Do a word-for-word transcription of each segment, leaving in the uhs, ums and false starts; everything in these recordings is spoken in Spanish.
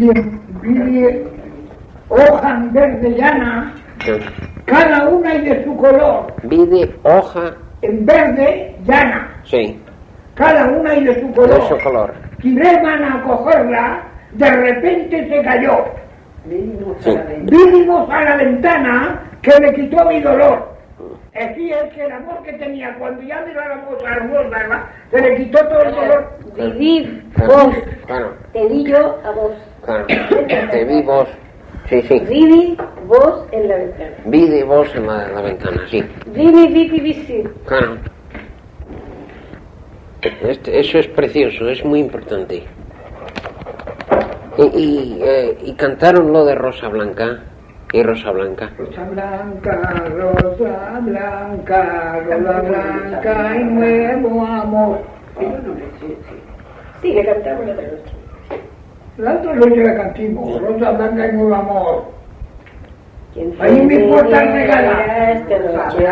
bien, bien, hoja en verde llana, Sí. cada una y de su color, Vide hoja, en verde llana, sí, cada una y de su de color. su color. Tiré mano a cogerla, de repente se cayó. Sí. Vinimos a la ventana que me quitó mi dolor. Así es que el amor que tenía cuando ya mirábamos a la ¿verdad? Se le quitó todo el dolor. Viví Claro, vos, claro, te di yo a vos. claro. Te vi vos, sí, sí. Viví vos en la ventana. Vi de vos en la, la ventana, sí. Vivi, vivi, vici. Claro. Este, eso es precioso, es muy importante. Y, y, eh, y cantaron lo de Rosa Blanca y Rosa Blanca. Rosa blanca, rosa blanca, rosa blanca y nuevo amor. Sí, le cantamos la otra noche. La otra noche la cantimos, rosa blanca y nuevo amor. ¿Quién Ahí fue mi mi puerta vida regala. esta noche?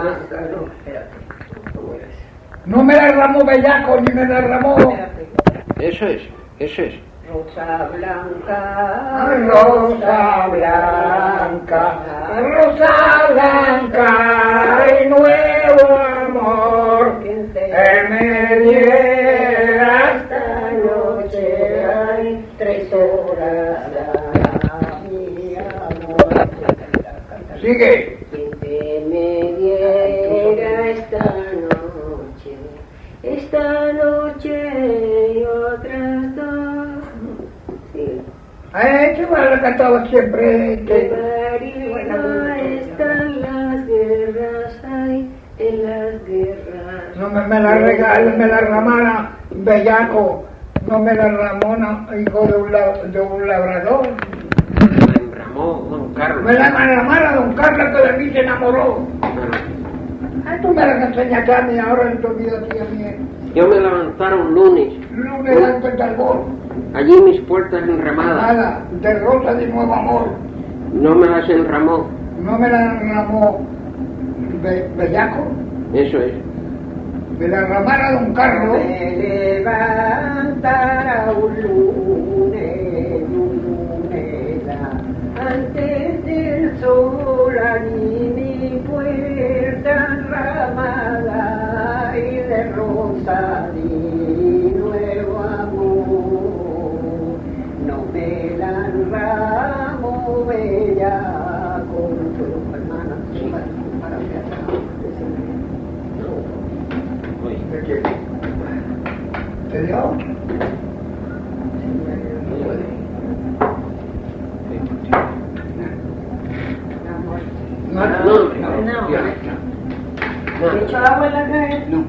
No me la derramó bellaco ni me la derramó. Eso es, eso es. Rosa blanca, Rosa blanca, rosa blanca y nuevo amor que me diera esta noche. Hay tres horas mi amor. Sigue. Que me diera esta noche, esta noche y otras dos. Sí. Eh, que me la cantaba siempre. Que Que... marido están las guerras, hay en las guerras. No me, me la regala, me la ramara bellaco, no me la ramona, hijo de un, la, de un labrador. Me enramó Don Carlos. Me la ramara don Carlos que de mí se enamoró. Ah, tú me la enseñaste a mí ahora en tu vida, tía mía. Yo me levantaron lunes, Lunes antes del gol, allí mis puertas enramadas, nada, de rosa de nuevo amor. no me las enramó, No me la ramó be, bellaco, eso es. me la ramara don Carlos. me levantará un lunes, un lunes, antes del sol, allí mi puerta enramada y de rosa di nuevo amor. No me la enramo bella con tu hermana, para ¿De qué? ¿Te dio? No, no, no, No. ya, ya. ¿Le echó agua en la cara? No.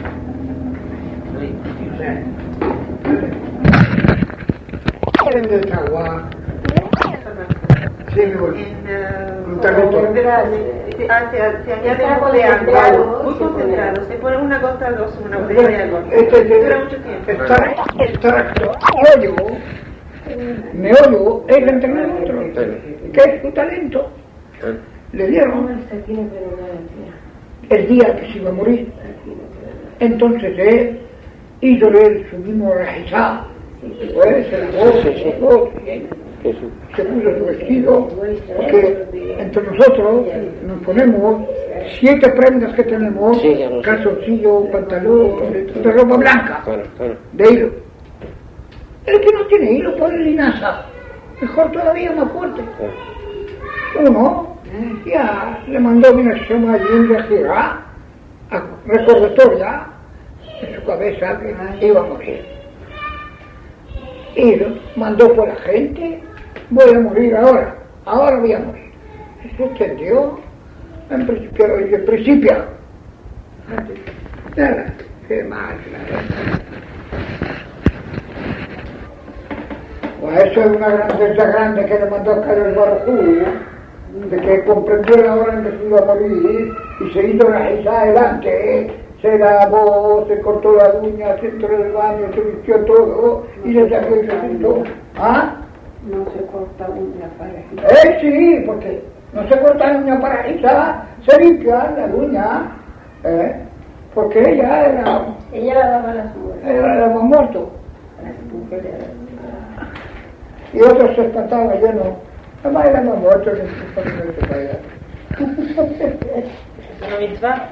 ¿Quieren desagua? Sí, me voy. Un tarrito. Se, se añade un poco de agua, muy concentrado. Se pone una gota de dos, una botella de agua. Este Dura mucho tiempo. extracto, extracto, meollo, meollo es el entrenamiento, que es su talento. Le dieron el día que se iba a morir. Entonces él hizo él su mismo rajizá, pues se lavó, se lavó, se puso su vestido, porque entre nosotros nos ponemos siete prendas que tenemos, Sí, ya lo sé. calzoncillo, pantalón, de ropa blanca, Claro, claro. de hilo. El que no tiene hilo pone linaza, mejor todavía, más fuerte. Uno ya le mandó una suma allí en la ciudad, a recordatoria, en su cabeza que iba a morir. Y lo mandó por la gente, voy a morir ahora, ahora voy a morir. Se extendió, en principio, en principio. Nada, qué mal. Pues eso es una grandeza grande que le mandó a Carlos Barajú, de que comprendió la hora en que se iba a morir y se hizo la risa adelante, se lavó, se cortó las uñas, se entró en el baño, se vistió todo y le sacó el recinto. ¿Ah? No se corta uña para Eh, sí, porque no se corta la uña para risa, se limpia la uña, ¿eh? Porque ella era, Ella la daba a las mujeres. era, era muerto. Las mujeres. Y otros se espantaban, yo no. La madre la mamá, otro que se para allá. ¿Es una mitzvah?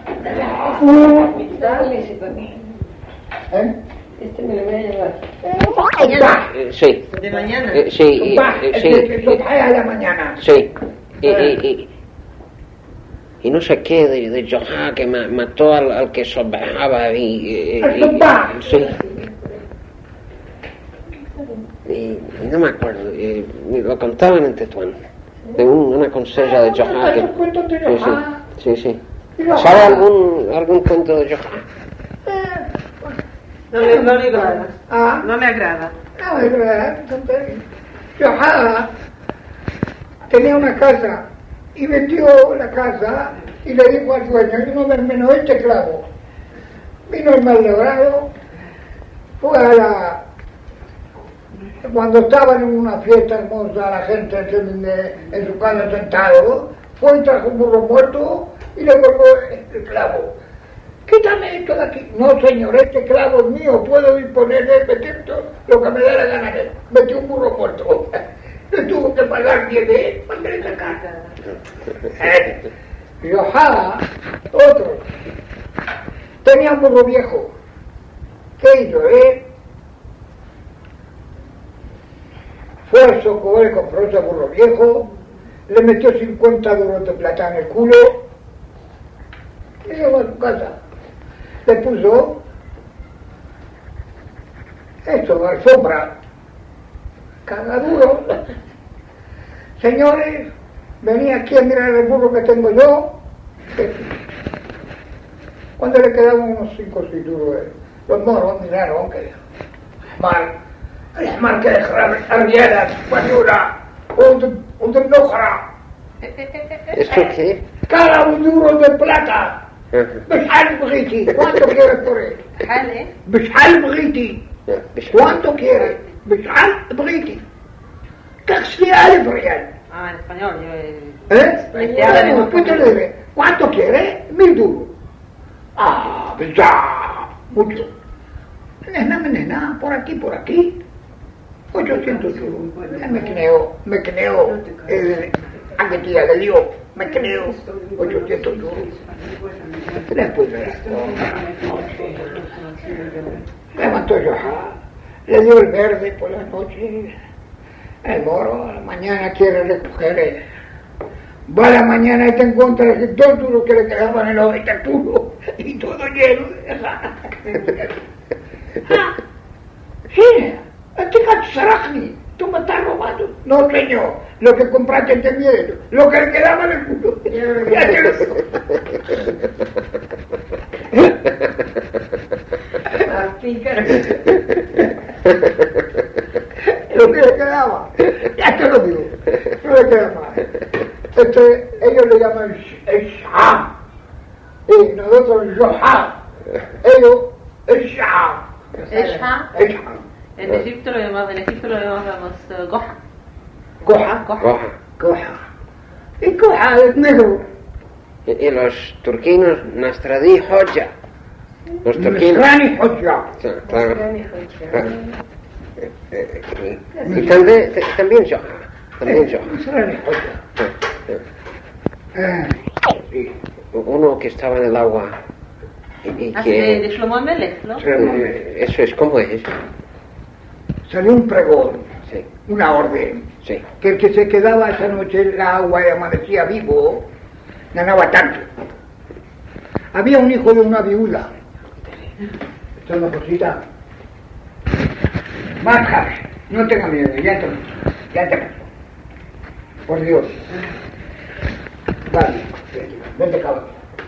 ¿Eh? Este me lo voy a llevar. Eh, sí. ¿De mañana? Eh, sí, y- Va, eh, el sí, que lo eh, trae a la mañana. sí. Y, y, y, y no sé qué de, de Johá que ma- mató al, al que sobraba y, y, ¡El y- Zubá! sí. Y, y no me acuerdo, y, y lo contaban en Tetuán, de un- una consella de Johá que... Los cuentos de Sí, Johá. sí, sí, sí. Y Johá. ¿Sabe algún, algún cuento de Johá? No le, no le agrada. Ah, No le agrada. no, es verdad. Johá tenía una casa y vendió la casa y le dijo al dueño, yo no me menos este clavo. Vino el Maldorado, fue a la... Cuando estaban en una fiesta hermosa, la gente en, en su casa sentado, fue y trajo un burro muerto y le colgó el clavo. Quítame esto de aquí. No, señor, este clavo es mío, puedo disponer de meter lo que me da la gana de él. Metió un burro muerto. Le tuvo que pagar diez de él para que le sacara. Eh, Y Ojada, otro, tenía un burro viejo. ¿Qué hizo, eh? Fue al Socorro, compró ese burro viejo, le metió cincuenta duros de plata en el culo y llegó a su casa. Le puso esto, alfombra, cagaduro. Señores, venía aquí a mirar el burro que tengo yo. Cuando le quedaban unos cinco o seis duros, los moros miraron que mal. Es mal que arriera, guayura, un, un de nojara. ¿Esto qué? Cada un duro de plata. Bishal Briti, ¿cuánto quieres por él? ¿Jale? Bishal Briti, ¿cuánto quieres? Bishal Briti. Casi algo real. Ah, en español. Yo, eh, ¿Eh? Español. Bueno, ¿qué te le debe? ¿Cuánto quieres? Mil duros. Ah, ya, mucho. Nena, nena, por aquí, por aquí. ochocientos duros. Me creo, me creo. Eh, a que tía le dio, me creo. ochocientos duros. Después de las levantó yo, le dio el verde por la noche. El moro a la mañana quiere recoger él. Va a la mañana y te encuentras que dos duros que le quedaban en los veintaturos y todo lleno de rana. Ah, sí, este Katsarajni, tú me estás robando. No, señor, lo que compraste te miedo, lo que le quedaba en el culo. Ya te lo digo. Lo que le quedaba, ya te lo digo, no le queda más. Este, ellos le llaman el Shah, y nosotros el Yohá, ellos el Shah. Esha. El Shah. En Egipto lo llamamos, en Egipto lo llamamos uh, Goha. Goha, Goja. Goha. Y Goha es negro. Y, y los turquinos, Nasradi Hoja. Los turquinos. Nasrani Hoxha. Sí, claro. Claro. Eh, eh, y, y también, t- también Johá. También Johá. Nasrani Hoxha. Sí, sí. Eh, sí. Uno que estaba en el agua y, y Así de, de que... Shlomo Amelech, ¿no? eh, eso es, ¿cómo es? Salió un pregón, Sí, una orden, sí. que el que se quedaba esa noche en el agua y amanecía vivo, ganaba tanto. Había un hijo de una viuda. Esta es una cosita. Marjas, no tenga miedo, ya te ya te pasó. Por Dios. Vale, vente caballo.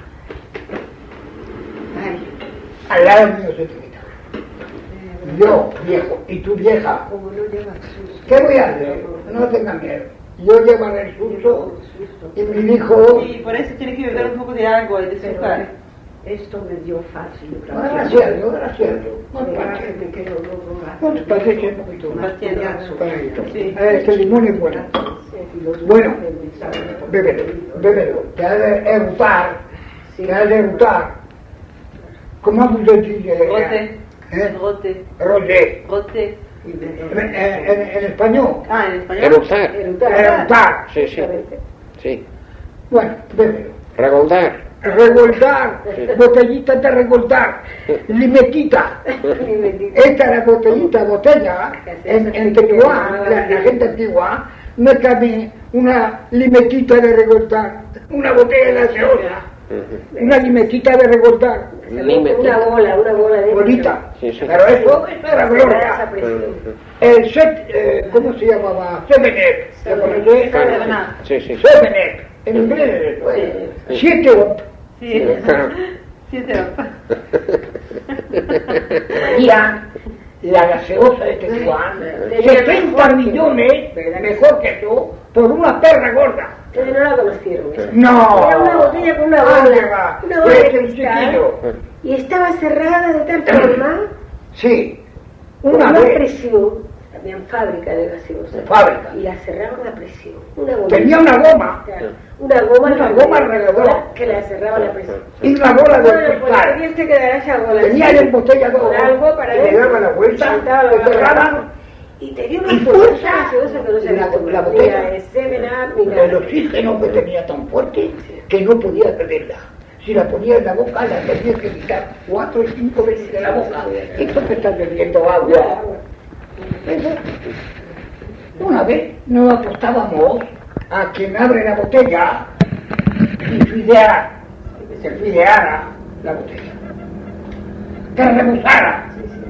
Al lado mío se te quita. Yo, viejo, y tú vieja. ¿Qué voy a hacer? No tenga miedo. Yo llevaré el susto y mi hijo... Y por eso tiene que beber un poco de agua y de azúcar. Esto me dio fácil. Gracias a Dios, gracias a Dios. No te pases. Me quedo luego No te pases un poquito más. Paciencia. Para ello. Sí. Eh, Este limón es bueno. Bueno, bébelo, bébelo. Te has de erutar. Te has de erutar. ¿Cómo usted dice? Rote. ¿Eh? Rote. Roté. Rote. En, en, en español. Ah, en español. Eructar. Eructar. Sí, sí. Sí. Bueno, bébelo. Regoldar. Regoldar, botellita de regoldar, limetita. Esta era botellita, botella. En, en Tetuán, la, la gente antigua, no cabe una limetita de regoldar, una botella de gaseosa, una limetita de regoldar. Una bola, una bola de Bonita. Sí, sí. Pero eso, eso era gloria. El set, eh, ¿cómo se llamaba? Sevenet. Sí, sí. Sevenet. En inglés, eh, siete up. Sí, siete up. Traía la gaseosa de Tetuán, setenta millones, mejor que tú, por una perra gorda. Ustedes no la conocieron. ¿Eh? No. Era una botella con una bola, una bola de cristal, y estaba cerrada de tal forma, sí, una una vez, presión. Habían fábrica de gaseosa. Fábrica. Y la cerraron a presión. Una goma. Tenía una goma. Claro, una goma, Una goma alrededor. que la cerraba la presión. Y la bola de Bueno, pues cristal. tenía usted que dar esa bola. Tenía así, el embotellador con algo para que le adentro, daba la vuelta, soltaba la que bola cerraban, y tenía y una fuerza. fuerza gaseosa que no se La- había tomado. la Ni botella. la de Seven Up, ni el nada. oxígeno que tenía tan fuerte que no podía perderla. Si la ponía en la boca, la tenía que quitar cuatro o cinco veces de la boca. Esto que estás bebiendo agua. Eso. Una vez nos apostábamos a quien abre la botella y fideara, se fideara la botella, que rebosara.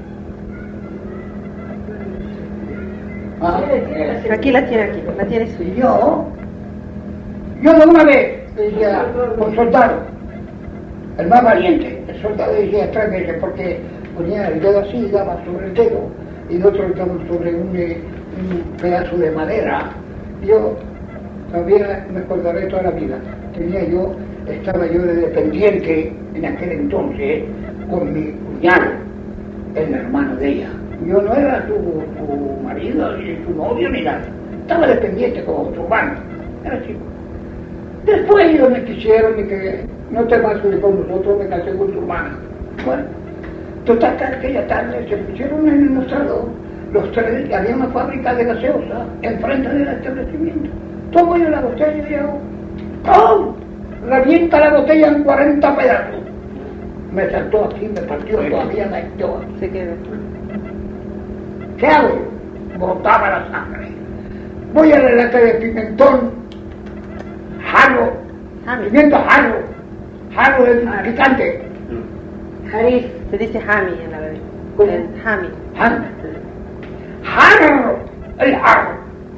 Ah, Aquí la tiene, aquí, la tiene y suya. yo, yo de una vez decía, un soldado, el más valiente, el soldado decía tres veces porque ponía el dedo así y daba sobre el dedo y el otro estaba sobre un, eh, un pedazo de madera. Yo todavía me acordaré toda la vida. Tenía yo, estaba yo de dependiente en aquel entonces con mi cuñado, el hermano de ella. Yo no era su, su marido, ni su novio, ni nada. Estaba dependiente como su hermano. Era chico. Después ellos me quisieron y que no te vas a ir con nosotros, me casé con tu hermana. Bueno, total que aquella tarde se pusieron en el mostrador los tres, había una fábrica de gaseosa enfrente del establecimiento. Tomo yo la botella y hago ¡pum! Revienta la botella en cuarenta pedazos. Me saltó aquí, me partió y todavía me echó. Se quedó. ¿Qué hago? Brotaba la sangre. Voy a la lata de pimentón, jarro, pimiento jarro, jarro de picante. Jarif. Se dice Hami en la bebé. ¿Cómo? El Hami. Jarro, jarro, el jarro.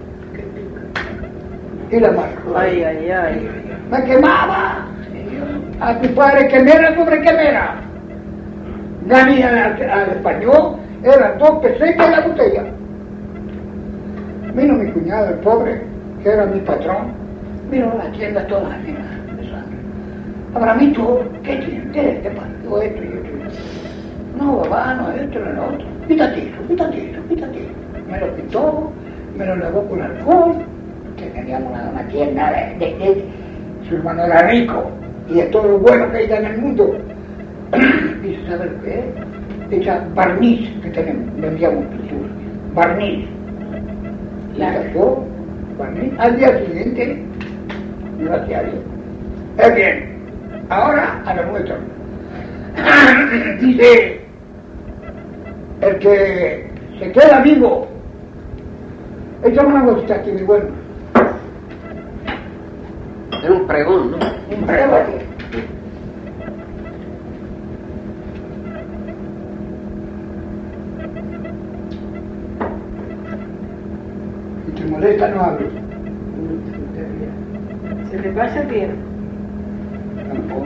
Y la marco. Ay, ay, ay. Me quemaba. A tu padre quemera sobre quemera. Gané al, al español, eran dos pesetas la botella. Vino mi cuñado, el pobre, que era mi patrón, vino a la tienda toda llena de sangre. Abramito, ¿qué tiene? ¿Qué? ¿Qué pasa? Digo, esto y esto. No, papá, no, esto, no, lo otro. Quítate eso, quítate eso, quítate eso. Me lo quitó, me lo lavó con alcohol, que teníamos una, una tienda de, de, de, su hermano era rico, y de todo lo bueno que hay en el mundo. Y ¿sabe lo que es? Esa barniz que tenemos, le enviamos pintura. Barniz. Y cayó, barniz. Al día siguiente, gracias a Dios. Es bien, ahora a lo nuestro. Dice, el que se queda vivo, echa una gotita aquí, mi bueno. Era un pregón, ¿no? Un pregón. Si te molesta, no hables. ¿Se te pasa bien? Tampoco.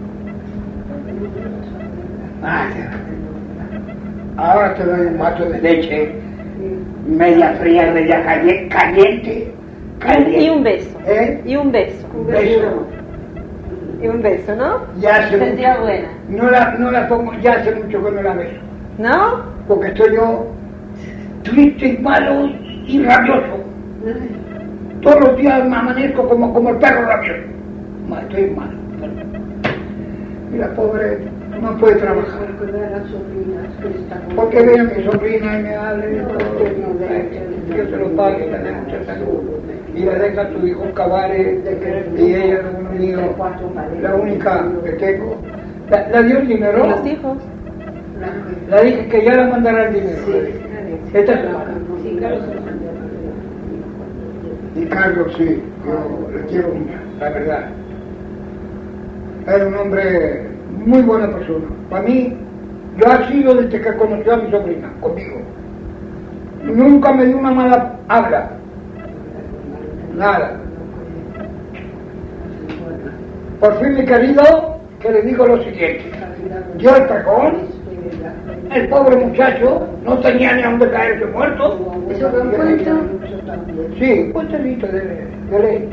Ah, ahora te doy un vaso de leche, media fría, media caliente, caliente, caliente. Y un beso. ¿Eh? Y un beso. Un beso. Y un beso, ¿no? Ya hace Sentía mucho. buena. No la, no la pongo, ya hace mucho que no la beso. ¿No? Porque estoy yo triste y malo y rabioso. Todos los días me amanezco como, como el perro rabioso. Ma, estoy malo. Mira, pobre, no puede trabajar. Porque viene mi sobrina y me habla y todo. se lo pague, le dé mucha salud y le deja a su hijo cabales y ella es uno mío, la única que tengo. ¿La, la dio el dinero? Los hijos. La dije que ya la mandará el dinero. Esta semana. Y Carlos, sí, yo le quiero mucho, la verdad. Era un hombre muy buena persona. Para mí, lo ha sido desde que conoció a mi sobrina, conmigo. Nunca me dio una mala habla. Nada. Por fin, mi querido, que le digo lo siguiente. Dio el pregón, el pobre muchacho no tenía ni a dónde caerse muerto. ¿Eso fue un cuento? Sí, un cuentecito de, de ley.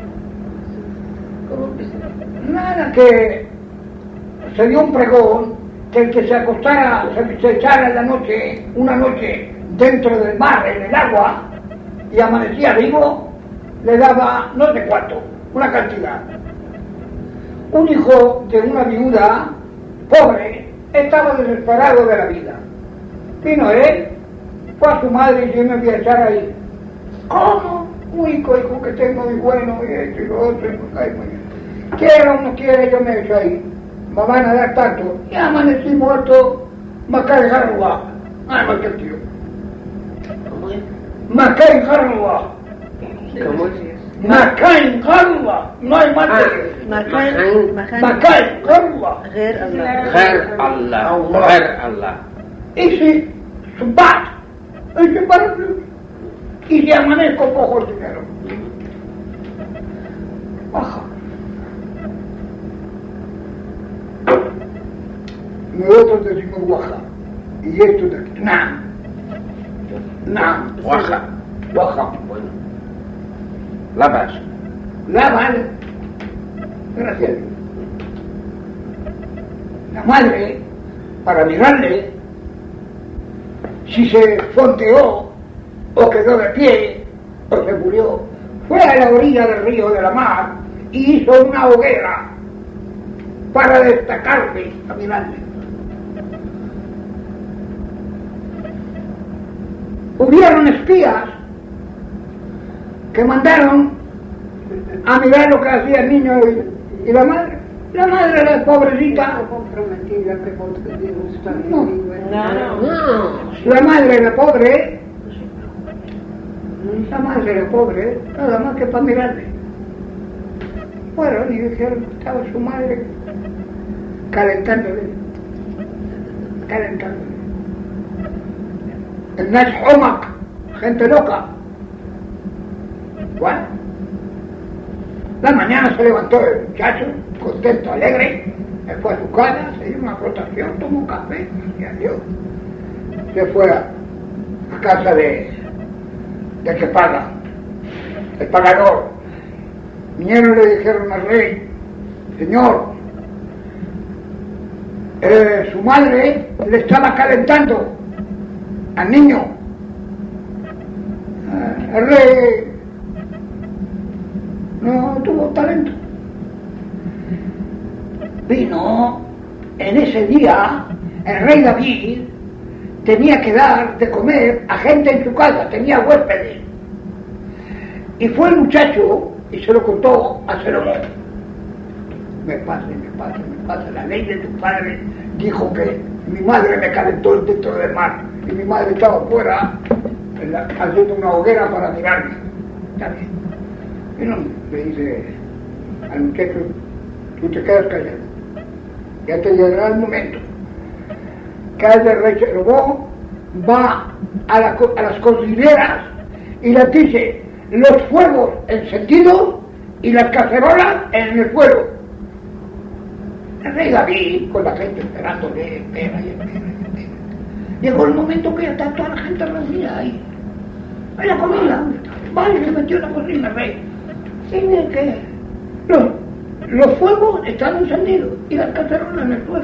Nada, que se dio un pregón que el que se acostara, se, se echara en la noche, una noche dentro del mar, en el agua, y amanecía vivo, le daba no sé cuánto, una cantidad. Un hijo de una viuda pobre estaba desesperado de la vida. Vino él, fue a su madre y yo me voy a echar ahí. ¿Cómo? Único hijo que tengo muy bueno y esto y lo otro, y pues, ay, muy bien. Quiera o no quiera, yo me echo ahí. Me van a dar tanto. Y amanecí muerto, me cae jarrua. Ay, más que el tío. Me cae jarrua. ¿Cómo es? Macain Jarrua, no hay más que Macain. Macain Jarrua. غير الله. Ger Allah. Ger Allah. Ese Subat, ese para y se amanezco cojo el dinero. Baja. Nosotros decimos guaja. Y esto de aquí. Nah. Nah. Guaja. Guaja. Bueno. Lavas. Lavan. Gracias. La madre, para mirarle, si se fonteó, o quedó de pie, o se murió, fue a la orilla del río de la mar y hizo una hoguera para destacarme a mirarle. Hubieron espías que mandaron a mirar lo que hacía el niño y, y la madre. La madre, la pobrecita, no, No, no. la madre era pobre, la madre era pobre, nada más que para mirarle. Fueron y dijeron que estaba su madre calentándole, calentándole. El Nas Homak, gente loca. Bueno, la mañana se levantó el muchacho, contento, alegre, se fue a su casa, se dio una rotación, tomó un café y adiós. Se fue a, a casa de, de que paga, el pagador. Vinieron y le dijeron al rey, señor, eh, su madre le estaba calentando al niño. Eh, el rey no tuvo talento. Vino en ese día, el rey David tenía que dar de comer a gente en su casa, tenía huéspedes. Y fue el muchacho y se lo contó a Salomón. Me pasa, me pasa, me pasa. La ley de tu padre dijo que mi madre me calentó dentro del mar y mi madre estaba afuera la, haciendo una hoguera para mirarme. Está bien. Y no, le dice al muchacho, tú te quedas callado. Ya te llegará el momento que el de rey Salomón va a, la, a las cordilleras y les dice los fuegos encendidos y las cacerolas en el fuego. El rey David, con la gente esperándole, espera y espera y espera. Llegó el momento que ya está toda la gente reunida ahí. En la comida. Vale, se metió en la cocina el rey. Y mire que los, los fuegos están encendidos y las cacerolas en el fuego.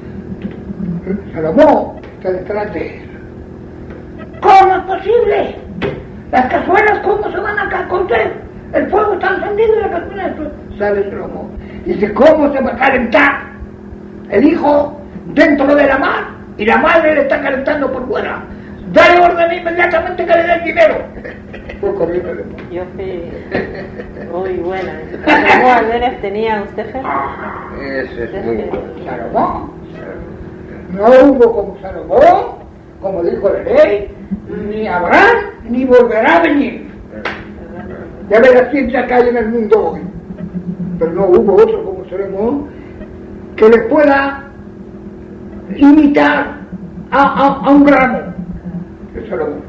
Salomón está detrás de él. ¿Cómo es posible? Las cazuelas, ¿cómo se van a cocer? El fuego está encendido y la cazuela sale Salomón. Dice, ¿cómo se va a calentar el hijo dentro de la mar? Y la madre le está calentando por fuera. dale orden inmediatamente que le dé el dinero. Fue corriendo el demonio. Yo fui muy buena. ¿Cómo aldeas tenía usted, jefe? Eso es muy bueno. Salomón. No hubo como Salomón, como dijo la ley, ni habrá ni volverá a venir. Ya verás quién se hay en el mundo hoy. Pero no hubo otro como Salomón que le pueda imitar a, a, a un gramo de Salomón.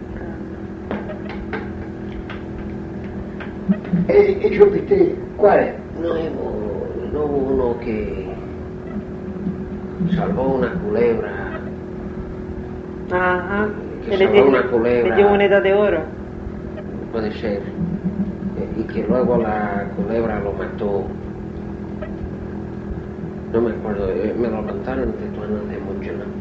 Eh, ¿Eso viste cuál es? No hubo, no hubo uno que salvó una culebra. Ajá. Que le, salvó una le, culebra. le dio moneda de oro. Puede ser. Eh, Y que luego la culebra lo mató. No me acuerdo, eh, me lo contaron de tu hace mucho, ¿no?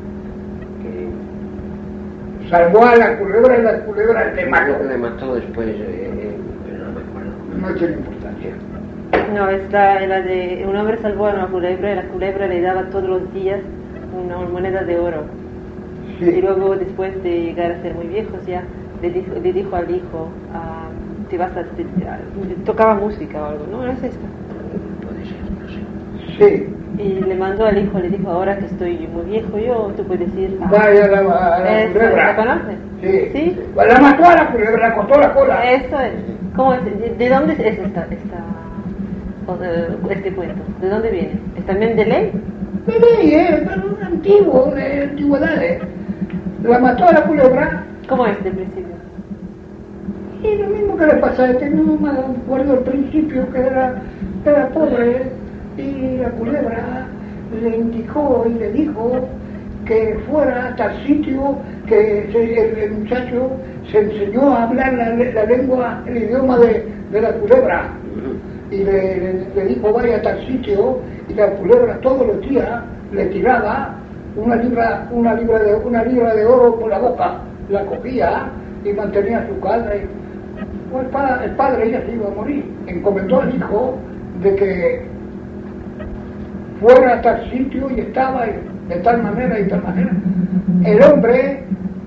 Que Salvó a la culebra y la culebra le mató. le mató después, eh, eh, pero no me acuerdo. No tiene importancia. No, esta era de un hombre salvó a una culebra y la culebra le daba todos los días una moneda de oro. Sí. Y luego después de llegar a ser muy viejos ya le dijo, le dijo al hijo, ah, te vas a, te- te- tocaba música o algo, no, no es esta. Puede ser, no sé. Sí. Y le mandó al hijo, le dijo, ahora que estoy muy viejo yo, tú puedes ir a... Vaya a la, a la Eso, culebra. ¿la conoces? Sí. ¿Sí? La mató a la culebra, la cortó la cola. Eso es. ¿Cómo es? ¿De, de dónde es esta, esta, o, eh, este cuento? ¿De dónde viene? ¿Es también de ley? De ley, eh, pero un antiguo, de antigüedades. La mató a la culebra. ¿Cómo es de principio? Y lo mismo que le pasa a este, no me acuerdo al principio que era, era pobre y la culebra le indicó y le dijo que fuera a tal sitio, que se- el, el muchacho se enseñó a hablar la, la lengua, el idioma de, de la culebra. Y le, le- le dijo vaya a tal sitio y la culebra todos los días le tiraba una libra, una libra de, una libra de oro por la boca, la cogía y mantenía su calma. Y, pues, el, pa- el padre ya se iba a morir, encomendó al hijo de que fuera a tal sitio y estaba de tal manera y tal manera. El hombre,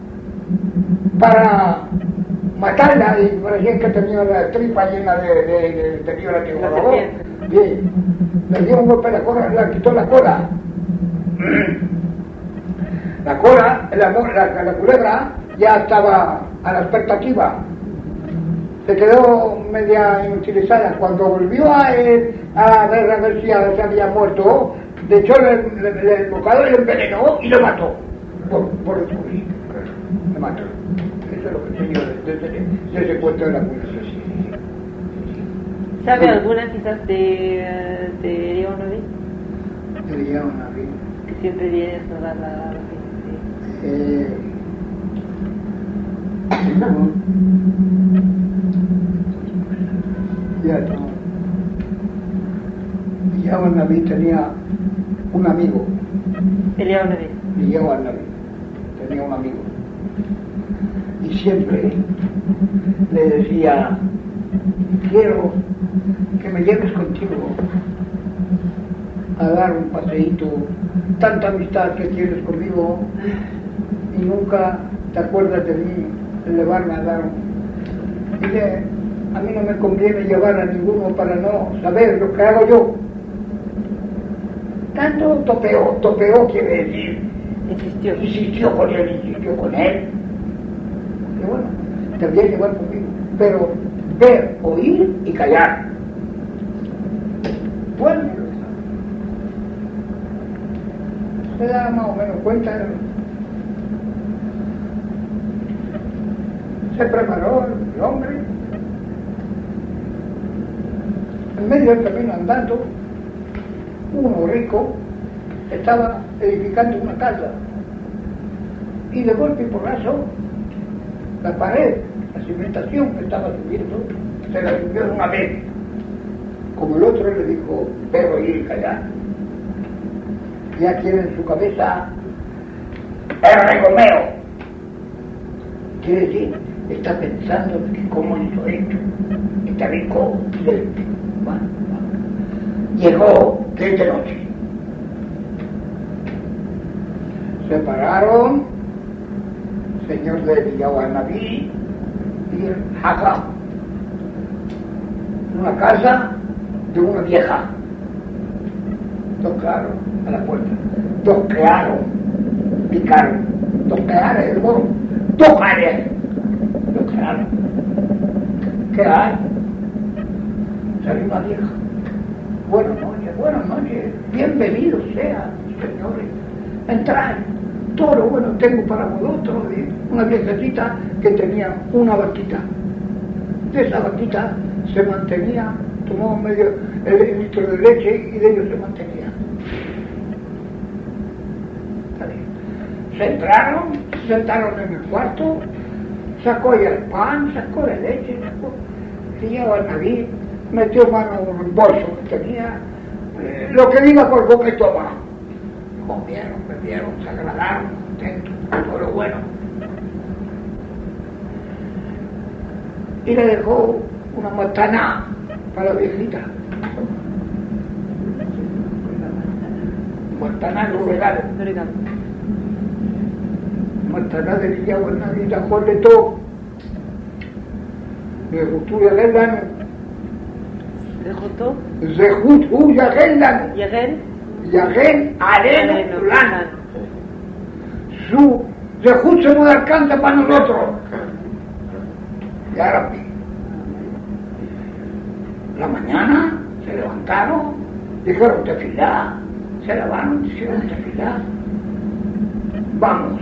para matarla, y parecía que tenía la tripa llena de, de, de, tenía la que La guardó, serpiente. bien, le dio un golpe a la cola, le quitó la cola. La cola, la, la, la culebra ya estaba a la expectativa. Se quedó media inutilizada. Cuando volvió a, él, a ver a ver si ya se había muerto, de hecho el, el, el bocado le envenenó y lo mató. Por, por descubrir. Le mató. Eso es lo que tenía de, de, de, de ese cuento de la culebra. ¿Sabe alguna quizás de, de Leonovi? Se le llaman a mí. Que siempre viene a salvar la, la gente. Eh, ya no. Eliyahu Naví tenía un amigo. Eliyahu Naví. Eliyahu Naví tenía un amigo. Y siempre le decía, quiero que me lleves contigo a dar un paseíto, tanta amistad que tienes conmigo y nunca te acuerdas de mí, de llevarme a dar un... Dice, a mí no me conviene llevar a ninguno para no saber lo que hago yo. Tanto topeó, topeó quiere decir, Insistió. insistió con él, insistió con él. Y bueno, te voy a llevar conmigo, pero ver, oír y callar. Bueno, se da más o menos cuenta. Se preparó el hombre. En medio del camino andando, uno rico estaba edificando una casa y de golpe y porrazo la pared, la cimentación que estaba subiendo, se la subió de una vez. Como el otro le dijo, pero ir y callar. Ya tiene en su cabeza el regomeo. Quiere decir, está pensando que cómo hizo esto. Está rico. Bueno, bueno. Llegó que es de noche. Se pararon, señor de Villaguanaví y el Jaca, una casa de una vieja. Tocaron a la puerta, toquearon, picaron, toquearon el moro, tocaron, toquearon. ¿Qué hay? Salió una vieja. Buenas noches, buenas noches, bienvenidos sean, señores. Entrad, todo lo bueno tengo para vosotros. Una viejecita que tenía una vaquita. De esa vaquita se mantenía, tomaba medio el litro de leche y de ellos se mantenía. Se entraron, se sentaron en el cuarto, sacó ya el pan, sacó la leche, sacó, se llevaba al nariz, metió mano en un bolso que tenía, eh, lo que diga por boca y toma. Comieron, bebieron, se agradaron, contentos, todo lo bueno. Y le dejó una matana para la viejita. Matana lo regalo. Matana de Villaguanaví, la cual de todo. Le gustó ya Geldan. Le gustó. Le gustó ya Geldan. Yagel. Yagel Areno Plan. Su rejunte no alcanza para nosotros. Y ahora la mañana se levantaron, dijeron tefilá, se lavaron, hicieron tefilá. Vamos.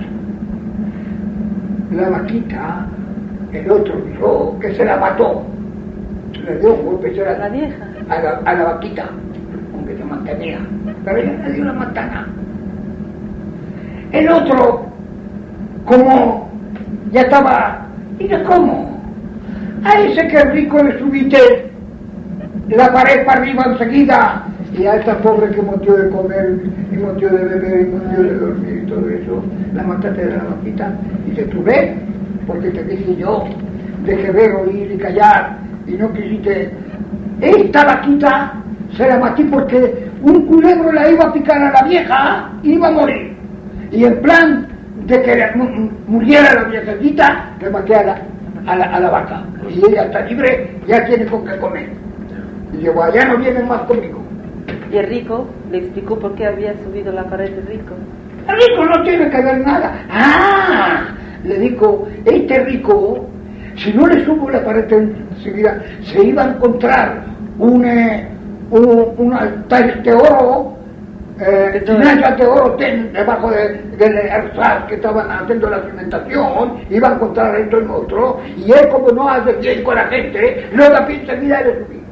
La vaquita, el otro dijo que se la mató. Le dio un golpe a la vieja. A la, a la vaquita, aunque se mantenía. Pero ella le dio la matana. El otro, como ya estaba, mira cómo, a ese que es rico le subiste la pared para arriba enseguida, y a esta pobre que motió de comer, y motió de beber, y motió de dormir y todo eso, la mataste de la vaquita. Y dice, tú ves, porque te dije yo, dejé ver, oír y callar, y no quisiste. Esta vaquita se la maté porque un culebro la iba a picar a la vieja y iba a morir. Y en plan de que muriera la viejecita, le maté a la, a la, a la vaca. Y ella está libre, ya tiene con qué comer. Y yo, ya no vienen más conmigo. Y el rico le explicó por qué había subido la pared del rico. El rico no tiene que ver nada. ¡Ah! Le dijo, este rico, si no le subo la pared enseguida, se iba a encontrar un, eh, un, un altar de oro, eh, tinallas de oro ten, debajo del de, de arzar que estaban haciendo la cimentación, iba a encontrar esto en otro, y él, como no hace bien con la gente, lo da pie enseguida y le subí.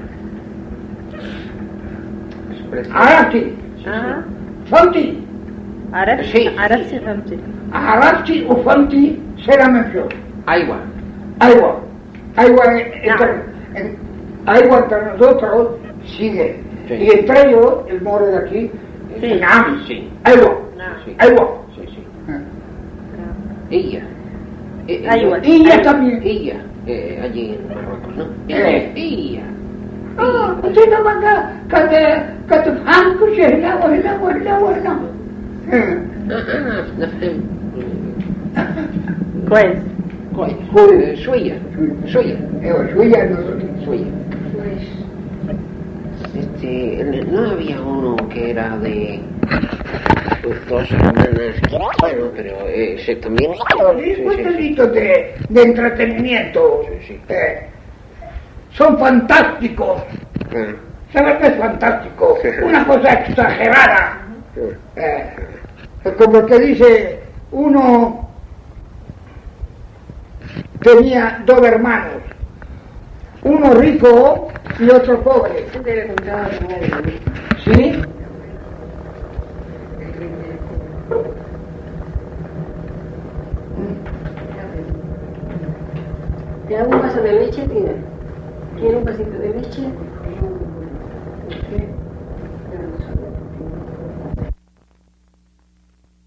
Arati, Ajá. Fanti, Arati, Sí. Arati, Fanti. Arati o Fanti será mejor. Agua. Agua, agua No. entre, en, agua entre nosotros sigue. Sí. Y entre ellos, el moro de aquí, Sí. Nam, Sí. agua, No. Sí. agua. Sí, sí. Ah. Ella. Eh, Agua. eh, Y ella Agua. también. Ella. Eh, allí en Marruecos, ¿no? Eh. Ella. Ah, usted no manda que que te hanku se la buena, buena, buena. آه آه نفهم كويس. كويس كويس. شوية شوية ايوه شويه nosotros. شوية. Este, no había uno que era de dos hermanas, bueno, pero eh, se también... Sí, cuentecitos de, de entretenimiento. Sí, sí. Eh, son fantásticos. Ah, ¿Sabes qué es fantástico? Sí. Una cosa exagerada. sí. Eh, es como que dice, uno tenía dos hermanos, uno rico y otro pobre. ¿Sí? ¿Te hago un vaso de leche, tía? ¿Quiere un vasito de leche?